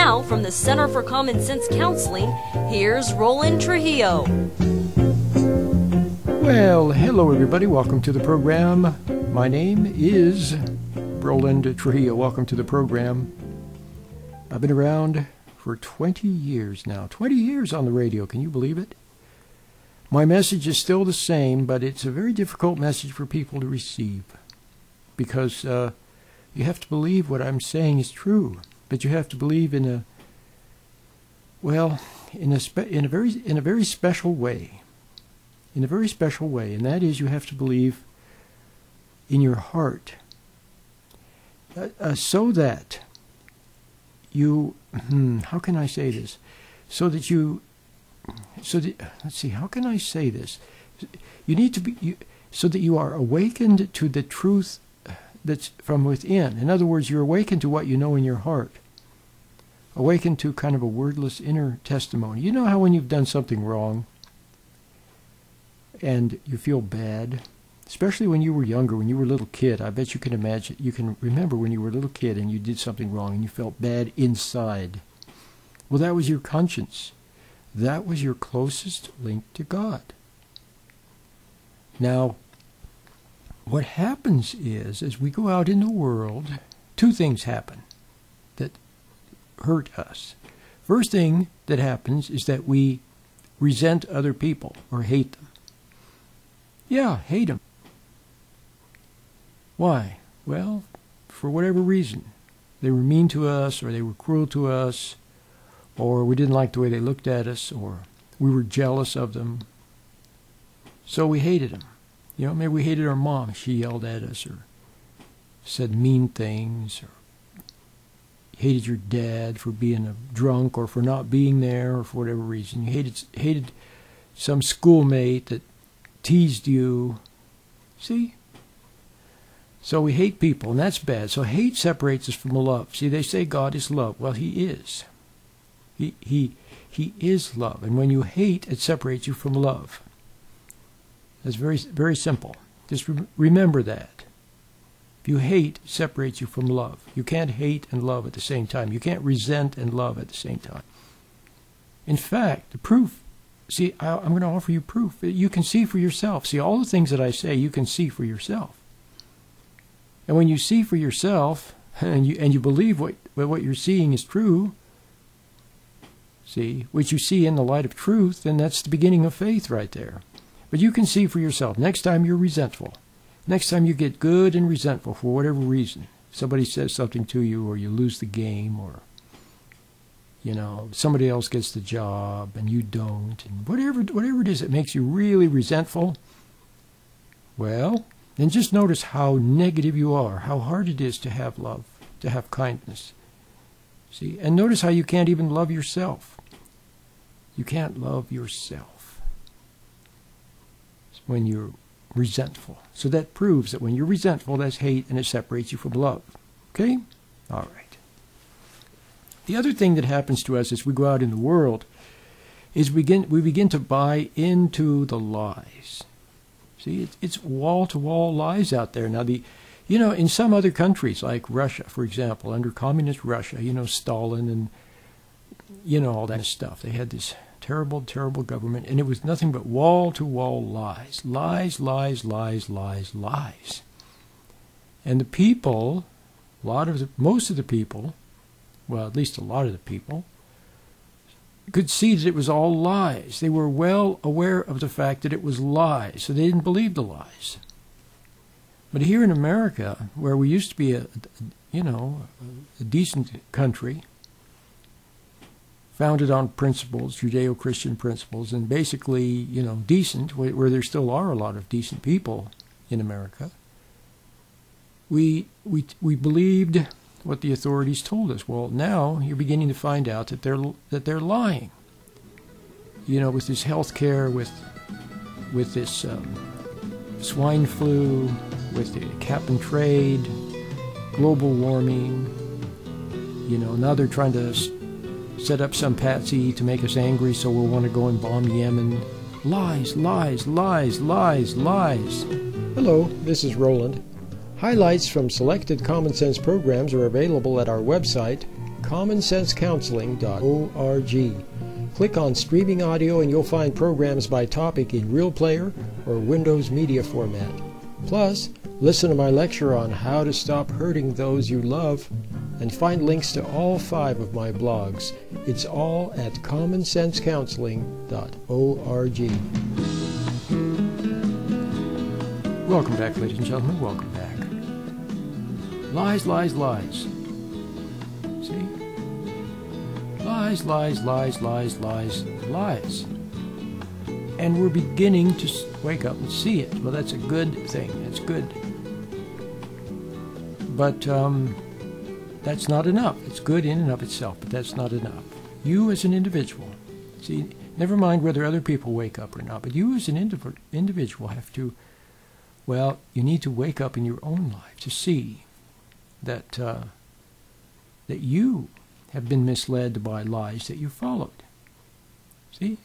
now, from the Center for Common Sense Counseling, here's Roland Trujillo. Well, hello everybody. Welcome to the program. My name is Roland Trujillo. Welcome to the program. I've been around for 20 years now. 20 years on the radio. Can you believe it? My message is still the same, but it's a very difficult message for people to receive because you have to believe what I'm saying is true, but you have to believe in a very special way. In a very special way, and that is you have to believe in your heart so that you, how can I say this? Let's see, how can I say this? You need to be, so that you are awakened to the truth that's from within. In other words, you're awakened to what you know in your heart. Awakened to kind of a wordless inner testimony. You know how when you've done something wrong, and you feel bad, especially when you were younger, when you were a little kid. I bet you can imagine, you can remember when you were a little kid and you did something wrong and you felt bad inside. Well, that was your conscience. That was your closest link to God. Now, what happens is, as we go out in the world, two things happen that hurt us. First thing that happens is that we resent other people or hate them. Yeah, hate them. Why? Well, for whatever reason. They were mean to us, or they were cruel to us, or we didn't like the way they looked at us, or we were jealous of them. So we hated them. You know, maybe we hated our mom. She yelled at us, or said mean things, or hated your dad for being a drunk, or for not being there, or for whatever reason. You hated some schoolmate that teased you. See? So we hate people, and that's bad. So hate separates us from love. See, they say God is love. Well, He is. He is love. And when you hate, it separates you from love. That's very, very simple. Just remember that. If you hate, it separates you from love. You can't hate and love at the same time. You can't resent and love at the same time. In fact, the proof, see, I'm going to offer you proof. You can see for yourself. See, all the things that I say, you can see for yourself. And when you see for yourself, and you believe what you're seeing is true, see, which you see in the light of truth, then that's the beginning of faith right there. But you can see for yourself. Next time you're resentful, next time you get good and resentful for whatever reason, somebody says something to you, or you lose the game, or you know, somebody else gets the job and you don't, and whatever it is that makes you really resentful, well, then just notice how negative you are, how hard it is to have love, to have kindness. See, and notice how you can't even love yourself. You can't love yourself when you're resentful. So that proves that when you're resentful, that's hate, and it separates you from love. Okay? All right. The other thing that happens to us as we go out in the world is we begin to buy into the lies. See, it's wall-to-wall lies out there. Now, in some other countries, like Russia, for example, under communist Russia, Stalin and, all that stuff. They had this terrible, terrible government, and it was nothing but wall-to-wall lies. Lies, lies, lies, lies, lies. And the people, most of the people, well, at least a lot of the people, could see that it was all lies. They were well aware of the fact that it was lies, so they didn't believe the lies. But here in America, where we used to be a decent country, founded on principles, Judeo-Christian principles, and basically, decent, where there still are a lot of decent people in America, we believed what the authorities told us. Well, now you're beginning to find out that they're lying. With this health care, with this swine flu, with the cap and trade, global warming. Now they're trying to set up some patsy to make us angry, so we'll want to go and bomb Yemen. Lies, lies, lies, lies, lies. Hello, this is Roland. Highlights from selected Common Sense programs are available at our website, commonsensecounseling.org. Click on Streaming Audio and you'll find programs by topic in Real Player or Windows Media format. Plus, listen to my lecture on how to stop hurting those you love and find links to all 5 of my blogs. It's all at commonsensecounseling.org. Welcome back, ladies and gentlemen. Welcome back. Lies, lies, lies. See? Lies, lies, lies, lies, lies, lies. And we're beginning to wake up and see it. Well, that's a good thing. That's good. But that's not enough. It's good in and of itself, but that's not enough. You as an individual, see, never mind whether other people wake up or not, but you as an individual have to, well, you need to wake up in your own life to see that that you have been misled by lies that you followed. See?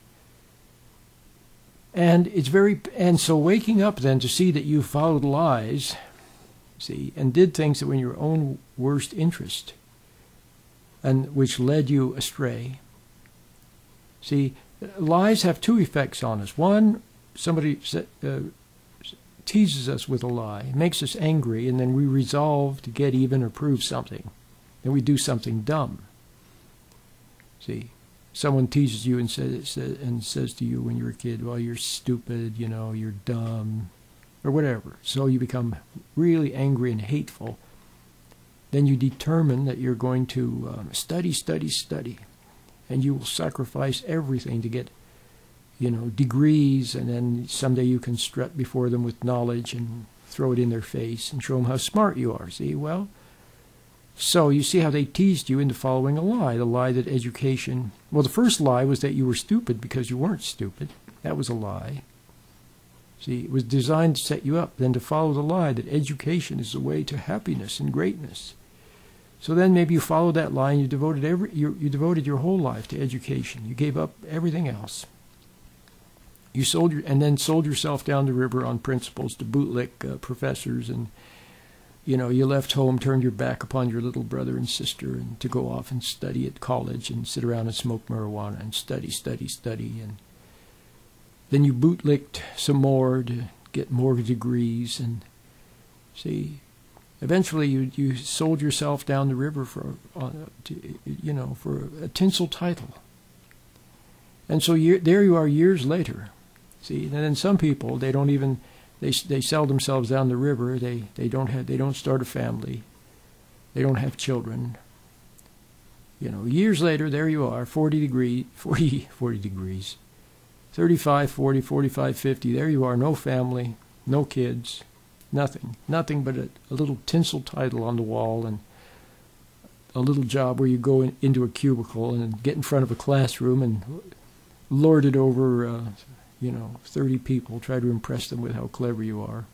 And so waking up then to see that you followed lies, see, and did things that were in your own worst interest, and which led you astray. See, lies have 2 effects on us. One, somebody teases us with a lie, makes us angry, and then we resolve to get even or prove something. Then we do something dumb. See, someone teases you and says to you when you're a kid, well, you're stupid, you're dumb, or whatever. So you become really angry and hateful. Then you determine that you're going to study, and you will sacrifice everything to get degrees, and then someday you can strut before them with knowledge and throw it in their face and show them how smart you are. See, well, so you see how they teased you into following a lie, the lie that education, well, the first lie was that you were stupid because you weren't stupid. That was a lie. See, it was designed to set you up then to follow the lie that education is the way to happiness and greatness. So then maybe you followed that lie and you devoted your whole life to education. You gave up everything else. You sold yourself down the river on principles to bootlick professors, and you left home, turned your back upon your little brother and sister, and to go off and study at college and sit around and smoke marijuana and study, and then you bootlicked some more to get more degrees, and see, eventually you sold yourself down the river for a tinsel title, and so there you are years later. See, and then some people, they don't even, they sell themselves down the river. They don't start a family. They don't have children. Years later, there you are, 40 degrees, 35, 40, 45, 50. There you are, no family, no kids, nothing but a little tinsel title on the wall and a little job where you go into a cubicle and get in front of a classroom and lord it over 30 people, try to impress them with how clever you are.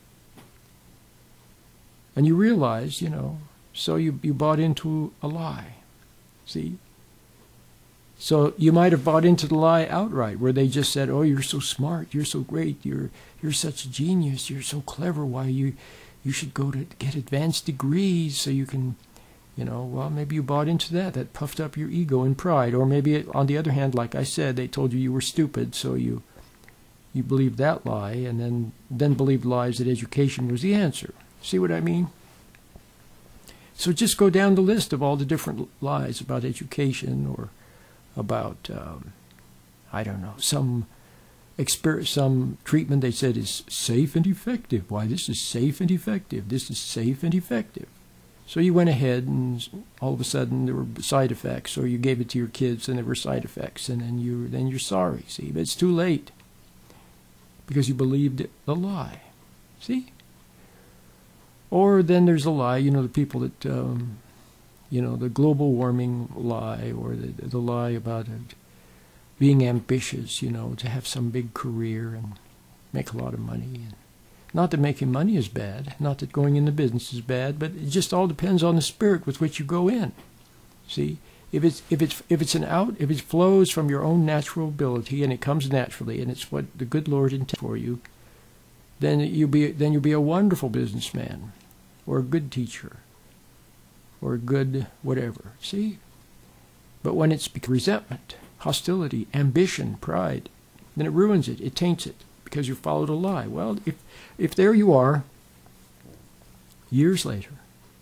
And you realize, so you bought into a lie. See? So you might have bought into the lie outright, where they just said, oh, you're so smart, you're so great, you're such a genius, you're so clever, why you should go to get advanced degrees so you can, well, maybe you bought into that. That puffed up your ego and pride. Or maybe, on the other hand, like I said, they told you were stupid, so you believed that lie, and then believed lies that education was the answer. See what I mean? So just go down the list of all the different lies about education, or about, some treatment they said is safe and effective. Why, this is safe and effective. This is safe and effective. So you went ahead and all of a sudden there were side effects, or you gave it to your kids and there were side effects, and then you're sorry. See, but it's too late because you believed the lie. See? Or then there's a lie, the people that, the global warming lie, or the lie about being ambitious, to have some big career and make a lot of money. And not that making money is bad, not that going into business is bad, but it just all depends on the spirit with which you go in. See, if it flows from your own natural ability and it comes naturally, and it's what the good Lord intended for you, then you'll be a wonderful businessman, or a good teacher, or a good whatever. See, But when it's resentment, hostility, ambition, pride, then it ruins it. It taints it because you followed a lie. Well, if there you are, years later.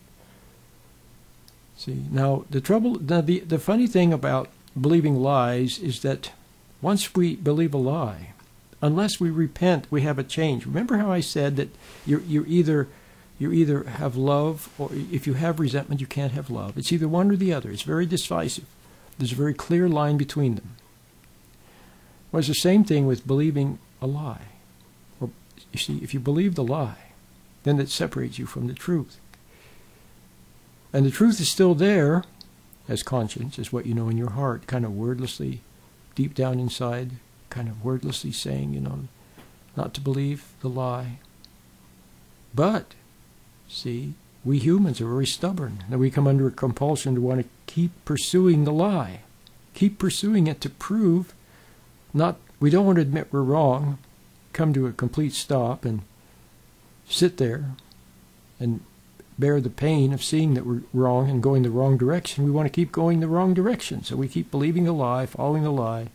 See, now the funny thing about believing lies is that once we believe a lie, unless we repent, we have a change. Remember how I said that you either have love, or if you have resentment, you can't have love. It's either one or the other. It's very decisive. There's a very clear line between them. Well, it's the same thing with believing a lie. Or, you see, if you believe the lie, then it separates you from the truth. And the truth is still there as conscience, as what you know in your heart, kind of wordlessly, deep down inside, kind of wordlessly saying, not to believe the lie. But, see, we humans are very stubborn, and we come under a compulsion to want to keep pursuing the lie, keep pursuing it to prove we don't want to admit we're wrong, come to a complete stop and sit there and bear the pain of seeing that we're wrong and going the wrong direction. We want to keep going the wrong direction, so we keep believing the lie, following the lie.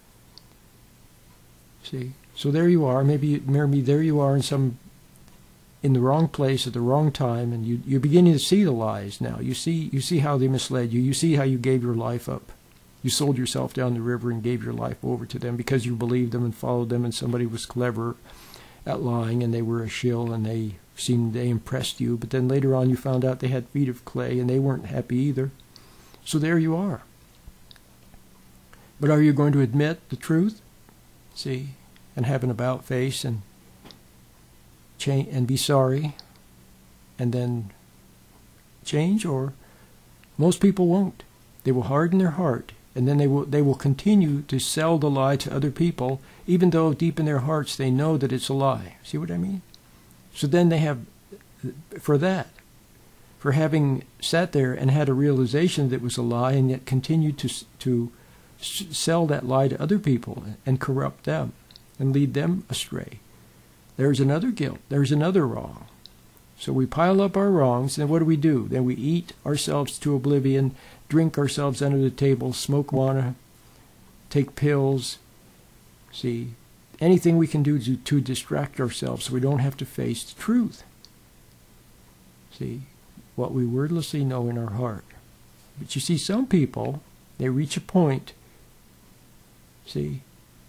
See, so there you are. Maybe there you are in the wrong place at the wrong time, and you're beginning to see the lies now. You see how they misled you. You see how you gave your life up. You sold yourself down the river and gave your life over to them because you believed them and followed them, and somebody was clever at lying, and they were a shill, and they impressed you. But then later on you found out they had feet of clay, and they weren't happy either. So there you are. But are you going to admit the truth? See, and have an about face and change and be sorry and then change? Or most people won't. They will harden their heart, and then they will continue to sell the lie to other people, even though deep in their hearts they know that it's a lie. See what I mean? So then they have, for having sat there and had a realization that it was a lie, and yet continued to sell that lie to other people and corrupt them and lead them astray. There's another guilt. There's another wrong. So we pile up our wrongs, and what do? Then we eat ourselves to oblivion, drink ourselves under the table, smoke marijuana, take pills. See, anything we can do to distract ourselves so we don't have to face the truth. See, what we wordlessly know in our heart. But you see, some people, they reach a point, see,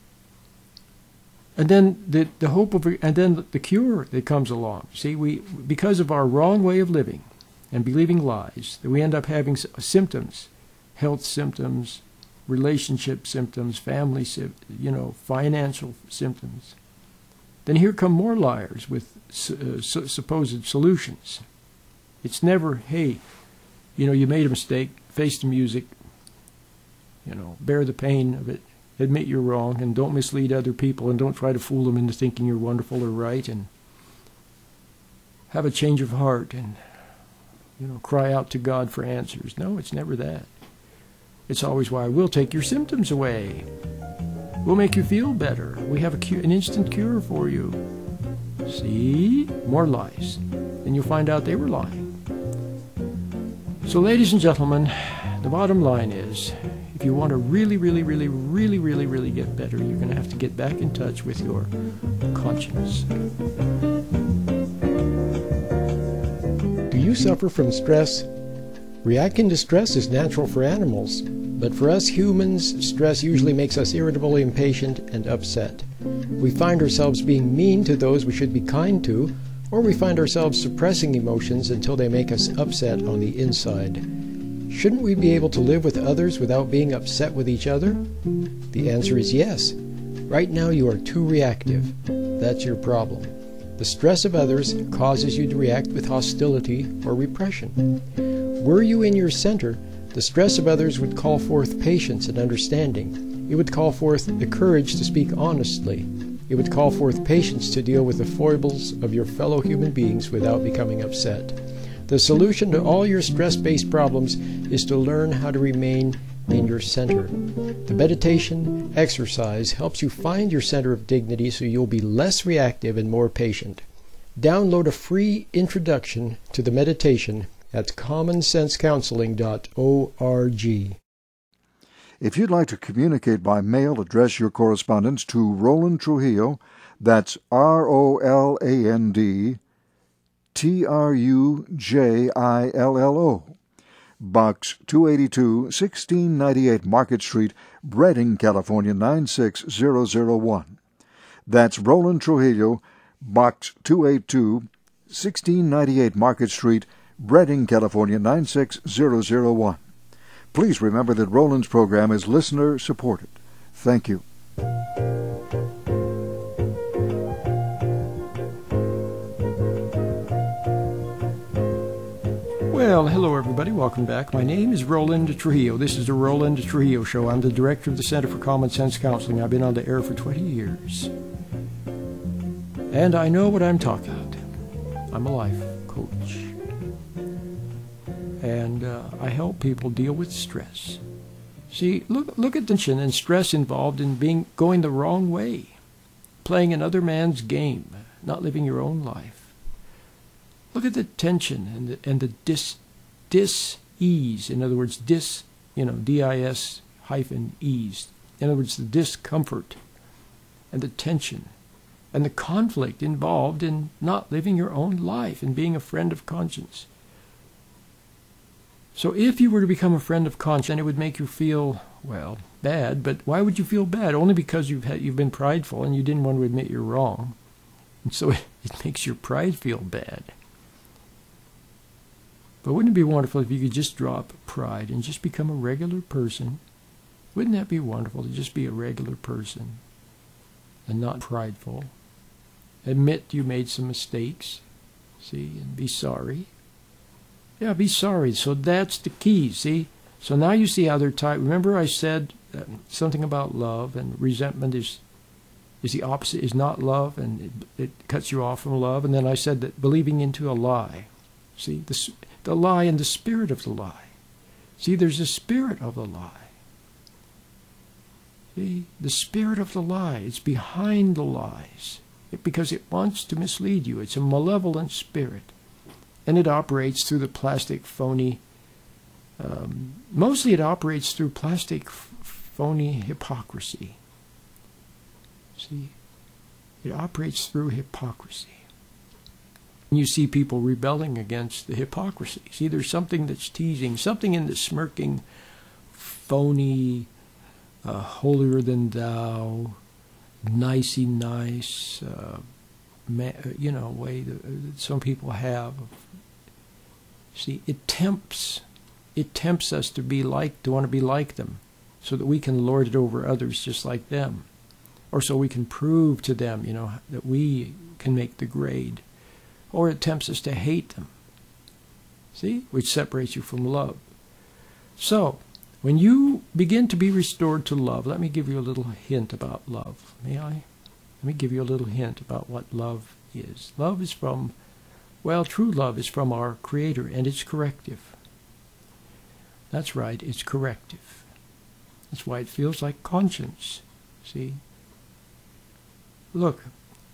and then the hope of, and then the cure that comes along. See, because of our wrong way of living and believing lies, that we end up having symptoms, health symptoms, relationship symptoms, family, financial symptoms. Then here come more liars with supposed solutions. It's never, hey, you made a mistake, face the music, bear the pain of it, admit you're wrong, and don't mislead other people, and don't try to fool them into thinking you're wonderful or right, and have a change of heart, and cry out to God for answers. No, it's never that. It's always, why, we'll take your symptoms away. We'll make you feel better. We have an instant cure for you. See? More lies. And you'll find out they were lying. So, ladies and gentlemen, the bottom line is, if you want to really, really, really, really, really, really get better, you're going to have to get back in touch with your conscience. Do you suffer from stress? Reacting to stress is natural for animals, but for us humans, stress usually makes us irritable, impatient, and upset. We find ourselves being mean to those we should be kind to, or we find ourselves suppressing emotions until they make us upset on the inside. Shouldn't we be able to live with others without being upset with each other? The answer is yes. Right now you are too reactive. That's your problem. The stress of others causes you to react with hostility or repression. Were you in your center, the stress of others would call forth patience and understanding. It would call forth the courage to speak honestly. It would call forth patience to deal with the foibles of your fellow human beings without becoming upset. The solution to all your stress-based problems is to learn how to remain in your center. The meditation exercise helps you find your center of dignity so you'll be less reactive and more patient. Download a free introduction to the meditation at commonsensecounseling.org. If you'd like to communicate by mail, address your correspondence to Roland Trujillo. That's ROLAND TRUJILLO. Box 282, 1698 Market Street, Redding, California 96001. That's Roland Trujillo, Box 282, 1698 Market Street, Redding, California 96001. Please remember that Roland's program is listener-supported. Thank you. Well, hello everybody. Welcome back. My name is Roland Trujillo. This is the Roland Trujillo Show. I'm the director of the Center for Common Sense Counseling. I've been on the air for 20 years. And I know what I'm talking about. I'm a life coach. And I help people deal with stress. See, look at the tension and stress involved in going the wrong way, playing another man's game, not living your own life. Look at the tension and the dis-ease. In other words, D-I-S hyphen ease. In other words, the discomfort and the tension and the conflict involved in not living your own life and being a friend of conscience. So if you were to become a friend of conscience, it would make you feel, well, bad. But why would you feel bad? Only because you've been prideful and you didn't want to admit you're wrong. And so it makes your pride feel bad. But wouldn't it be wonderful if you could just drop pride and just become a regular person? Wouldn't that be wonderful to just be a regular person and not prideful? Admit you made some mistakes, see, and be sorry. Yeah, be sorry. So that's the key, see? So now you see how they're tied. Remember I said something about love, and resentment is the opposite, is not love, and it cuts you off from love. And then I said that believing into a lie. See, the lie and the spirit of the lie. See, there's a spirit of the lie. See, the spirit of the lie. It's behind the lies because it wants to mislead you. It's a malevolent spirit. And it operates through the plastic phony, mostly it operates through plastic phony hypocrisy. See, it operates through hypocrisy. You see people rebelling against the hypocrisy. See, there's something that's teasing, something in the smirking, phony, holier-than-thou, nicey nice, way that some people have. See, it tempts us to want to be like them, so that we can lord it over others just like them, or so we can prove to them, that we can make the grade. Or it tempts us to hate them, see, which separates you from love. So, when you begin to be restored to love, let me give you a little hint about love. May I? Let me give you a little hint about what love is. Love is true love is from our Creator, and it's corrective. That's right, it's corrective. That's why it feels like conscience, see? Look,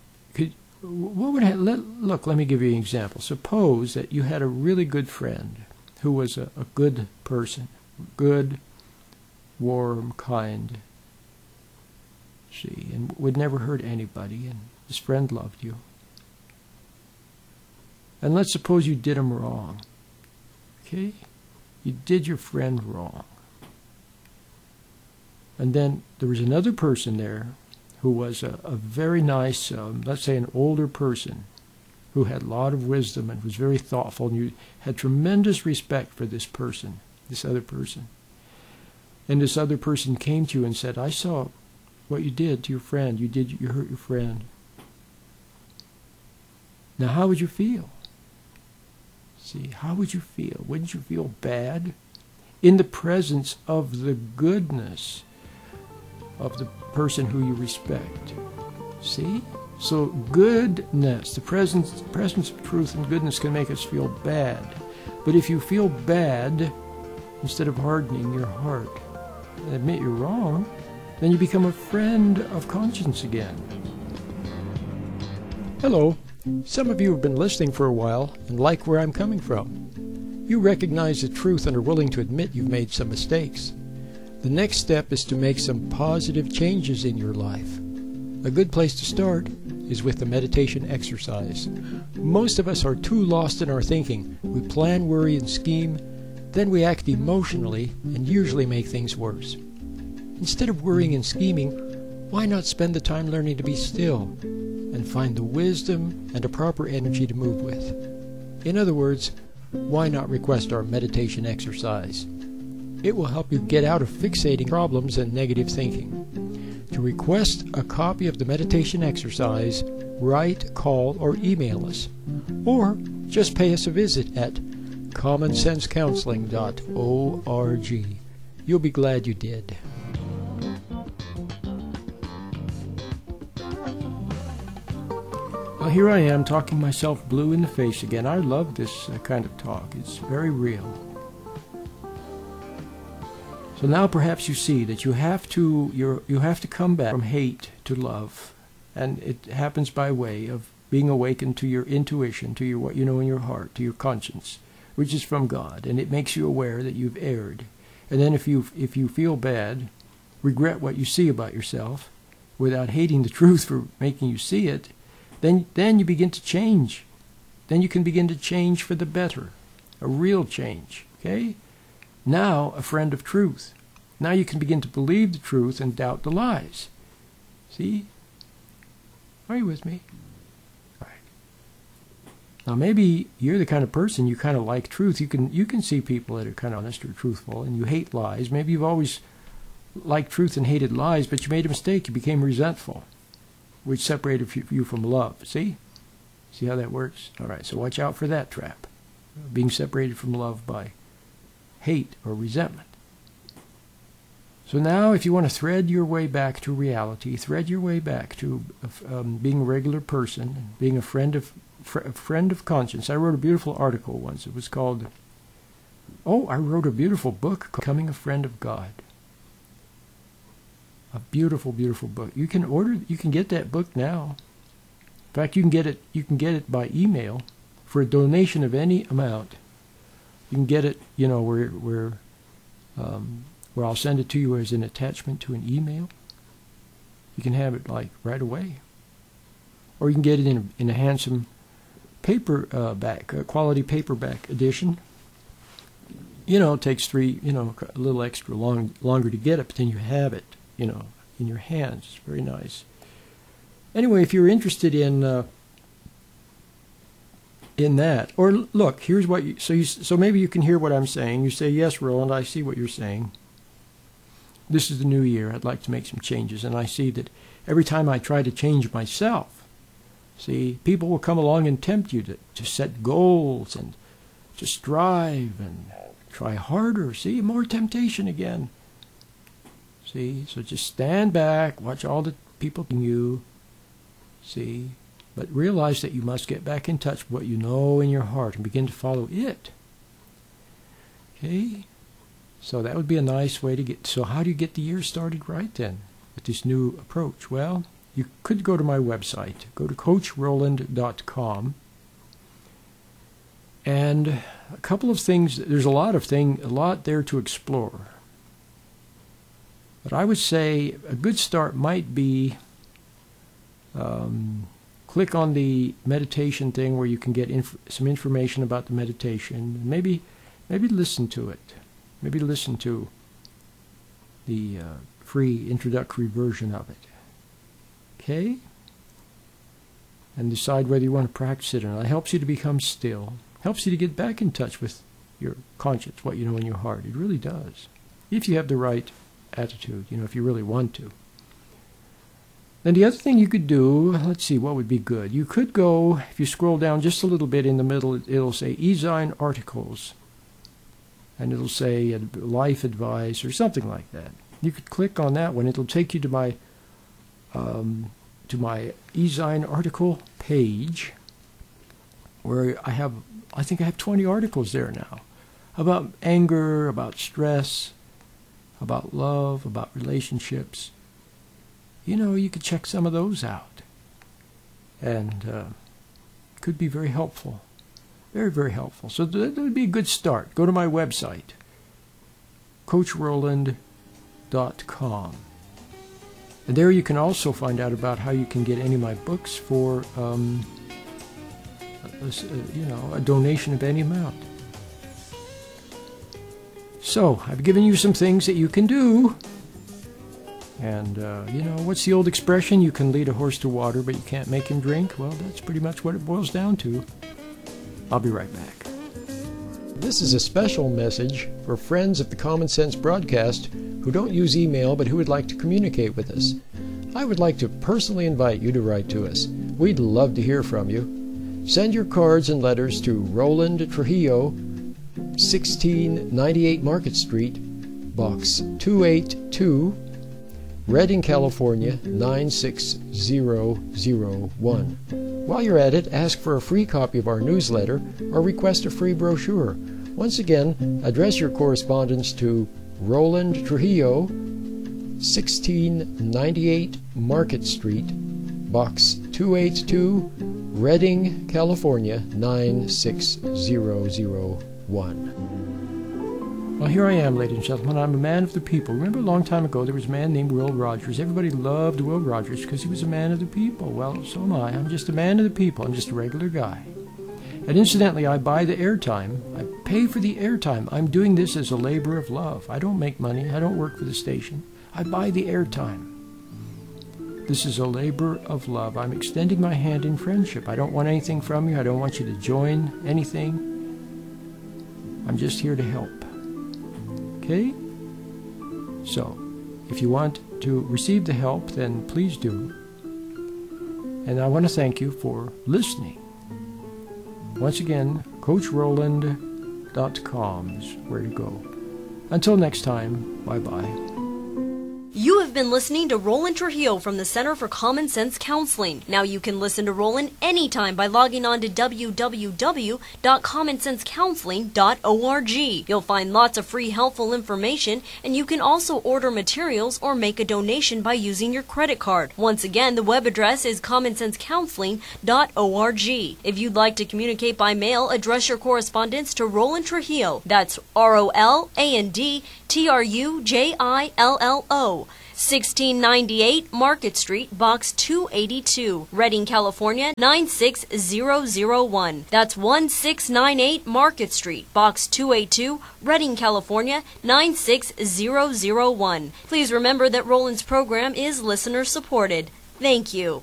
let me give you an example. Suppose that you had a really good friend who was a good person, good, warm, kind, see, and would never hurt anybody, and this friend loved you. And let's suppose you did him wrong, okay? You did your friend wrong. And then there was another person there who was a very nice, let's say an older person, who had a lot of wisdom and was very thoughtful, and you had tremendous respect for this person, this other person. And this other person came to you and said, I saw what you did to your friend. You hurt your friend. Now, how would you feel? See, how would you feel? Wouldn't you feel bad? In the presence of the goodness of the person who you respect. See? So goodness, the presence of truth and goodness can make us feel bad. But if you feel bad, instead of hardening your heart and admit you're wrong, then you become a friend of conscience again. Hello. Some of you have been listening for a while and like where I'm coming from. You recognize the truth and are willing to admit you've made some mistakes. The next step is to make some positive changes in your life. A good place to start is with the meditation exercise. Most of us are too lost in our thinking. We plan, worry, and scheme, then we act emotionally and usually make things worse. Instead of worrying and scheming, why not spend the time learning to be still and find the wisdom and a proper energy to move with? In other words, why not request our meditation exercise? It will help you get out of fixating problems and negative thinking. To request a copy of the meditation exercise, write, call, or email us. Or just pay us a visit at commonsensecounseling.org. You'll be glad you did. Well, here I am talking myself blue in the face again. I love this kind of talk. It's very real. So now perhaps you see that you have to come back from hate to love, and it happens by way of being awakened to your intuition, to your what you know in your heart, to your conscience, which is from God, and it makes you aware that you've erred. And then if you feel bad, regret what you see about yourself, without hating the truth for making you see it, then you begin to change. Then you can begin to change for the better, a real change. Okay? Now a friend of truth. Now you can begin to believe the truth and doubt the lies. See? Are you with me? All right. Now maybe you're the kind of person you kind of like truth. You can see people that are kind of honest or truthful, and you hate lies. Maybe you've always liked truth and hated lies, but you made a mistake. You became resentful, which separated you from love. See? See how that works? All right, so watch out for that trap. Being separated from love by hate or resentment. So now if you want to thread your way back to reality, thread your way back to being a regular person, being a friend of conscience. I wrote a beautiful article once. It was called, I wrote a beautiful book called Becoming a Friend of God. A beautiful, beautiful book. You can get that book now. In fact, you can get it by email for a donation of any amount. You can get it, where I'll send it to you as an attachment to an email. You can have it like right away, or you can get it in a handsome quality paperback edition. It takes a little extra longer to get it, but then you have it, in your hands. It's very nice. Anyway, if you're interested in that, or look, here's what so maybe you can hear what I'm saying. You say, yes, Roland, I see what you're saying. This is the new year. I'd like to make some changes, and I see that every time I try to change myself, see, people will come along and tempt you to set goals and to strive and try harder. See, more temptation again. See, so just stand back, watch all the people you see, but realize that you must get back in touch with what you know in your heart and begin to follow it. Okay? So that would be a nice way to get. So how do you get the year started right then with this new approach? Well, you could go to my website. Go to CoachRoland.com. And a couple of things. There's a lot there to explore. But I would say a good start might be click on the meditation thing where you can get some information about the meditation. Maybe listen to it. Maybe listen to the free introductory version of it. Okay? And decide whether you want to practice it or not. It helps you to become still. Helps you to get back in touch with your conscience, what you know in your heart. It really does. If you have the right attitude, if you really want to. Then the other thing you could do, let's see, what would be good? You could go, if you scroll down just a little bit in the middle, it'll say e-Zine articles. And it'll say life advice or something like that. You could click on that one. It'll take you to my e-Zine article page, where I think I have 20 articles there now, about anger, about stress, about love, about relationships. You could check some of those out, and could be very helpful. Very, very helpful. So that would be a good start. Go to my website, CoachRoland.com. rolandtrujillo.com. And there you can also find out about how you can get any of my books for, a donation of any amount. So, I've given you some things that you can do. And, what's the old expression? You can lead a horse to water, but you can't make him drink? Well, that's pretty much what it boils down to. I'll be right back. This is a special message for friends of the Common Sense broadcast who don't use email but who would like to communicate with us. I would like to personally invite you to write to us. We'd love to hear from you. Send your cards and letters to Roland Trujillo, 1698 Market Street, Box 282, Redding, California, 96001. While you're at it, ask for a free copy of our newsletter or request a free brochure. Once again, address your correspondence to Roland Trujillo, 1698 Market Street, Box 282, Redding, California, 96001. Well, here I am, ladies and gentlemen. I'm a man of the people. Remember a long time ago there was a man named Will Rogers. Everybody loved Will Rogers because he was a man of the people. Well, so am I. I'm just a man of the people. I'm just a regular guy. And incidentally, I buy the airtime. I pay for the airtime. I'm doing this as a labor of love. I don't make money. I don't work for the station. I buy the airtime. This is a labor of love. I'm extending my hand in friendship. I don't want anything from you. I don't want you to join anything. I'm just here to help. Okay? So, if you want to receive the help, then please do. And I want to thank you for listening. Once again, CoachRoland.com is where to go. Until next time, bye-bye. You have been listening to Roland Trujillo from the Center for Common Sense Counseling. Now you can listen to Roland anytime by logging on to www.commonsensecounseling.org. You'll find lots of free helpful information, and you can also order materials or make a donation by using your credit card. Once again, the web address is commonsensecounseling.org. If you'd like to communicate by mail, address your correspondence to Roland Trujillo. That's ROLANDTRUJILLO. 1698 Market Street, Box 282, Redding, California, 96001. That's 1698 Market Street, Box 282, Redding, California, 96001. Please remember that Roland's program is listener supported. Thank you.